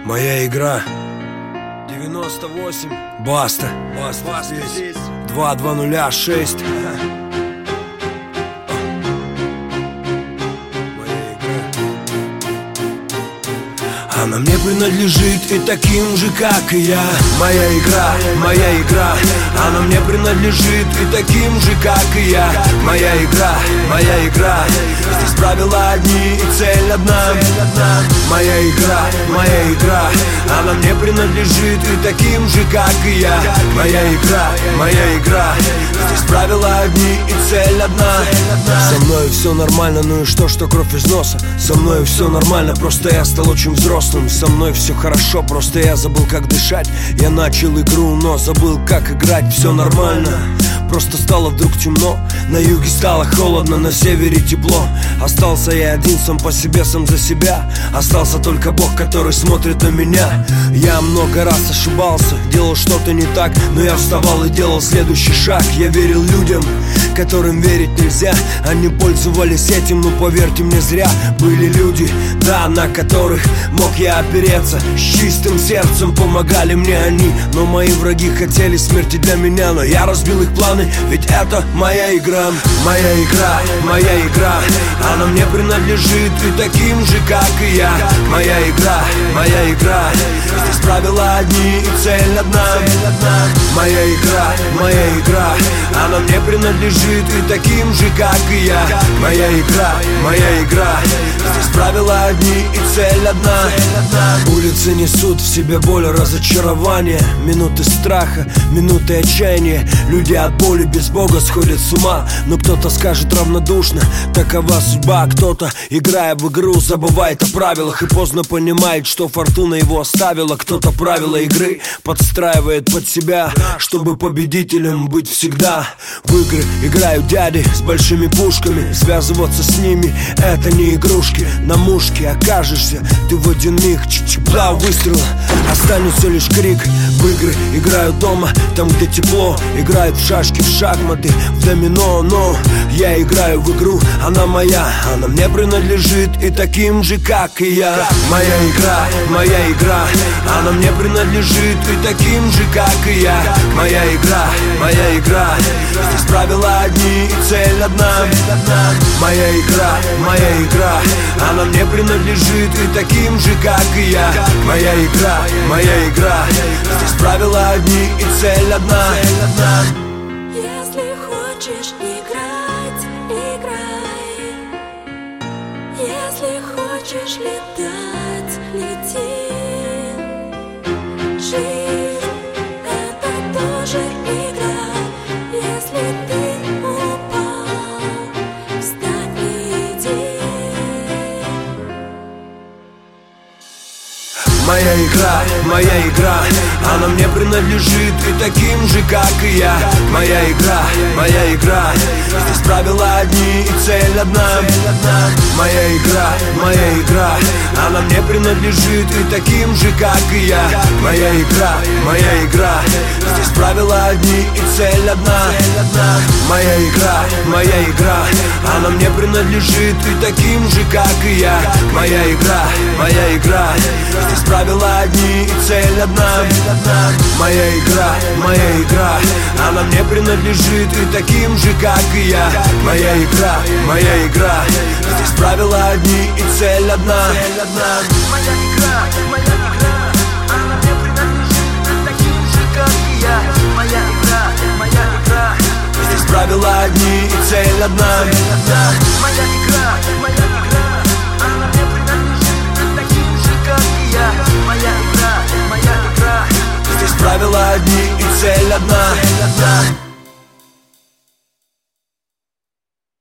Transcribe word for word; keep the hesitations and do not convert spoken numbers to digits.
Моя игра. девяносто восемь. Баста. Баста, Баста здесь. здесь. два два нуля шесть. Она мне принадлежит и таким же, как и я. Моя игра, моя игра. Она мне принадлежит и таким же, как и я. Моя игра, моя игра. Здесь правила одни и цель одна. Моя игра, моя игра. Она мне принадлежит и таким же, как и я. Моя игра, моя игра. Здесь правила одни и цель одна. Со мной все нормально, ну и что, что кровь из носа? Со мной все нормально, просто я стал очень взрослым. Со мной все хорошо, просто я забыл, как дышать. Я начал игру, но забыл, как играть. Все нормально, просто стало вдруг темно. На юге стало холодно, на севере тепло. Остался я один, сам по себе, сам за себя. Остался только Бог, который смотрит на меня. Я много раз ошибался, делал что-то не так, но я вставал и делал следующий шаг. Я верил людям, которым верить нельзя. Они пользовались этим, но поверьте мне, зря. Были люди, да, на которых мог я опереться. С чистым сердцем помогали мне они. Но мои враги хотели смерти для меня. Но я разбил их планы, ведь это моя игра. Моя игра, моя игра. Она мне принадлежит и таким же, как и я. Моя игра, моя игра. Здесь правила одни и цель одна. Моя игра, моя игра. Она мне принадлежит и таким же, как и я. Моя игра, моя игра. Здесь правила одни и цель одна. Улицы несут в себе боль, разочарование, минуты страха, минуты отчаяния. Люди от боли без Бога сходят с ума. Но кто-то скажет равнодушно, такова судьба. Кто-то, играя в игру, забывает о правилах и поздно понимает, что фортуна его оставила. Кто-то правила игры подстраивает под себя, чтобы победителем быть всегда. В игры играют дяди с большими пушками. Связываться с ними — это не игрушки. На мушке окажешься ты в один миг. Чик-чик-бла, выстрела, останется лишь крик. В игры играют дома, там где тепло. Играют в шашки, в шахматы, в домино. Но я играю в игру, она моя. Она мне принадлежит и таким же, как и я. Моя игра, моя игра. Она мне принадлежит и таким же, как и я. Моя игра, моя игра. Здесь правила одни и цель одна. Моя игра, моя игра. Она мне принадлежит и таким же, как и я. Моя игра, моя игра. Здесь правила одни и цель одна. Если хочешь играть, играй. Если хочешь летать, лети. Жизнь — это тоже игра. Если ты упал, встань и иди. Моя игра, моя игра. Она мне принадлежит и таким же, как и я. Моя игра, моя игра. Здесь правила одни и цель одна. Моя игра, моя игра. Она мне принадлежит и таким же, как и я. Моя игра, моя игра. Здесь правила одни и цель одна. Моя игра, моя игра. Она мне принадлежит и таким же, как и я. Моя игра, моя игра. Здесь правила одни и цель одна. Моя игра, моя игра. Она мне принадлежит и таким же, как и я. Моя игра, моя игра. Здесь правила одни и цель одна. Моя игра, моя игра. Она мне принадлежит и таким же, как и я. Моя игра, моя игра. Здесь правила одни и цель одна. Моя игра, моя игра. Она мне принадлежит и таким же, как и я. Моя игра, моя игра. Здесь правила одни и цель одна.